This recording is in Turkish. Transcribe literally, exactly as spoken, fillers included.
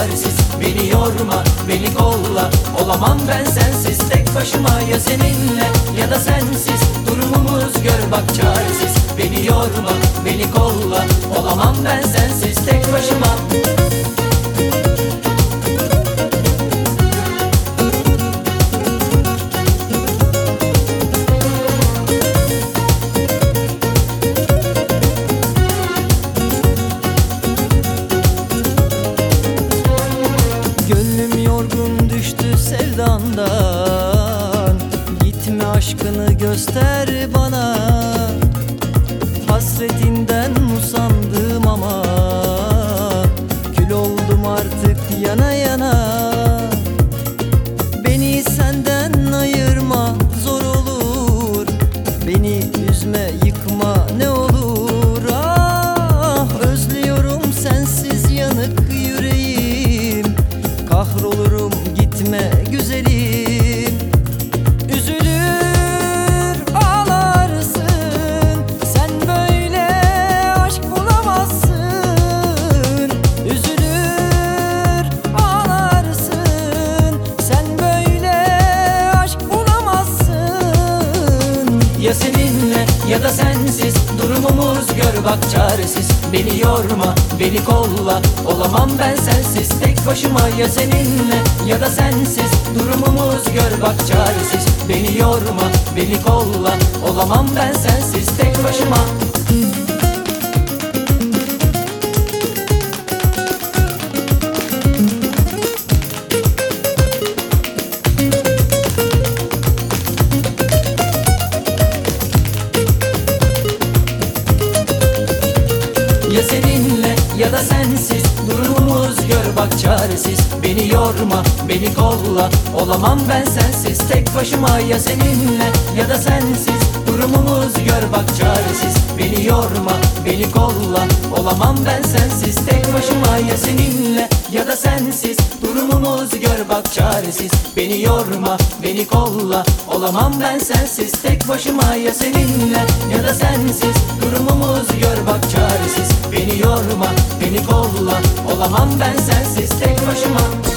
çaresiz. Beni yorma, beni kolla, olamam ben sensiz. Tek başıma ya seninle ya da sensiz, durumumuz gör bak çaresiz. Beni yorma, beni kolla, olamam ben sensiz. Tek başıma. Gönlüm yorgun düştü sevdandan, gitme aşkını göster bana. Hasretinden usandım ama kül oldum artık yana yana. Beni senden ayırma, zor olur. Beni üzme, yıkma ne olur. Ah, özlüyorum sensiz yanık yüreğim. Kahrolurum gitme güzelim. Üzülür ağlarsın, sen böyle aşk bulamazsın. Üzülür ağlarsın, sen böyle aşk bulamazsın. Ya seninle ya da sensiz, durumumuz gör bak çaresiz. Beni yorma, beni kolla, olamam ben sensiz. Tek başıma ya seninle ya da sensiz, durumumuz gör bak çaresiz. Beni yorma, beni kolla, olamam ben sensiz. Tek başıma. Ya seninle ya da sensiz, durumumuz gör bak çaresiz. Beni yorma, beni kolla, olamam ben sensiz. Tek başıma ya seninle ya da sensiz, durumumuz gör bak çaresiz. Beni yorma, beni kolla, olamam ben sensiz. Tek başıma ya seninle ya da sensiz, durumumuz gör bak çaresiz. Beni yorma, beni kolla, olamam ben sensiz. Tek başıma ya seninle ya da sensiz, durumumuz gör bak çaresiz. Beni yorma, beni kolla, olamam ben sensiz. Tek başıma.